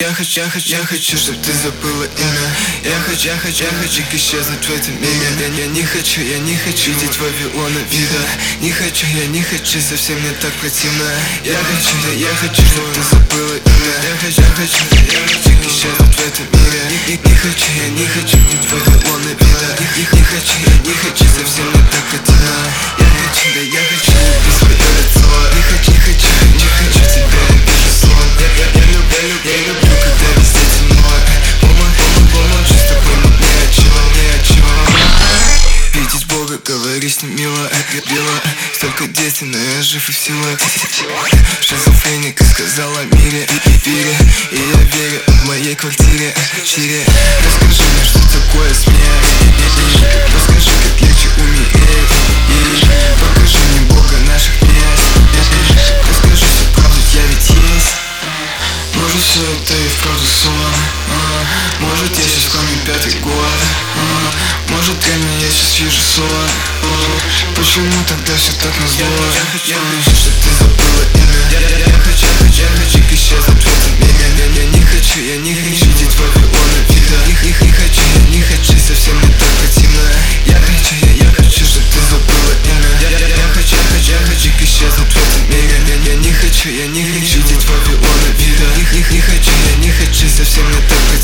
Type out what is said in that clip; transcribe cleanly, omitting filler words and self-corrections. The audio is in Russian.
хочу, чтоб ты забыла имя. Я хочу исчезнуть в этом мире. Я не хочу видеть Вавилона вида. Не хочу, совсем не так противно. Я хочу, чтоб ты забыла имя. Я хочу исчезнуть в этом мире. Не хочу видеть Вавилона вида. Не хочу, совсем не так противно. Я хочу любить свое лицо. Не хочу тебя, я вижу сон. Я люблю, когда везде темно. Помолчи с тобой, но ни о чем. Видеть Бога, говори с ним мило. Столько действий, но я жив и в силах. Шизофреника сказала о мире и я верю в моей квартире. Расскажи мне, что такое смерть. Расскажи, как легче умереть. Покажи мне Бога наших мест. Расскажи всю правду, я ведь есть. Может, все это и вправду сон. Может, я сейчас в коме 5-й год. Может, реально я сейчас вижу сон. Почему тогда все так назло? Я хочу, чтоб ты забыла имя. Я хочу исчезнуть в этом мире. Я не хочу видеть Вавилона вида. Не хочу, совсем не так противно. Я хочу, чтоб ты забыла имя. Я хочу исчезнуть в этом мире. Я не хочу видеть Вавилона вида. Не хочу, совсем не так противно.